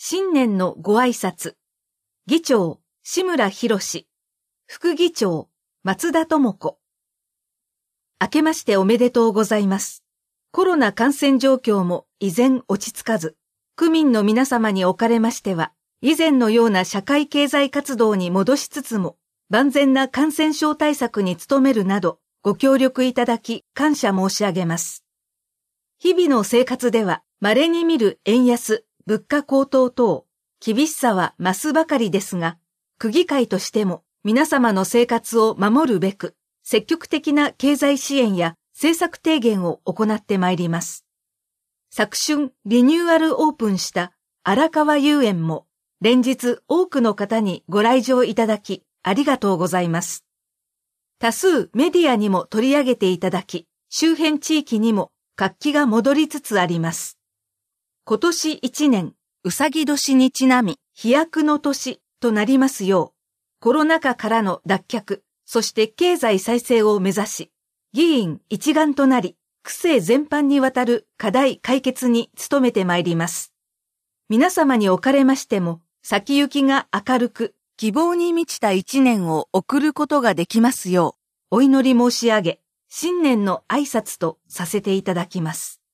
新年のご挨拶。議長、志村博史。副議長、松田智子。明けましておめでとうございます。コロナ感染状況も依然落ち着かず、区民の皆様におかれましては、以前のような社会経済活動に戻しつつも、万全な感染症対策に努めるなど、ご協力いただき感謝申し上げます。日々の生活では、稀に見る円安、物価高騰等、厳しさは増すばかりですが、区議会としても皆様の生活を守るべく、積極的な経済支援や政策提言を行ってまいります。昨春リニューアルオープンした荒川遊園も、連日多くの方にご来場いただき、ありがとうございます。多数メディアにも取り上げていただき、周辺地域にも活気が戻りつつあります。今年1年、うさぎ年にちなみ、飛躍の年となりますよう、コロナ禍からの脱却、そして経済再生を目指し、議員一丸となり、区政全般にわたる課題解決に努めてまいります。皆様におかれましても、先行きが明るく、希望に満ちた一年を送ることができますよう、お祈り申し上げ、新年の挨拶とさせていただきます。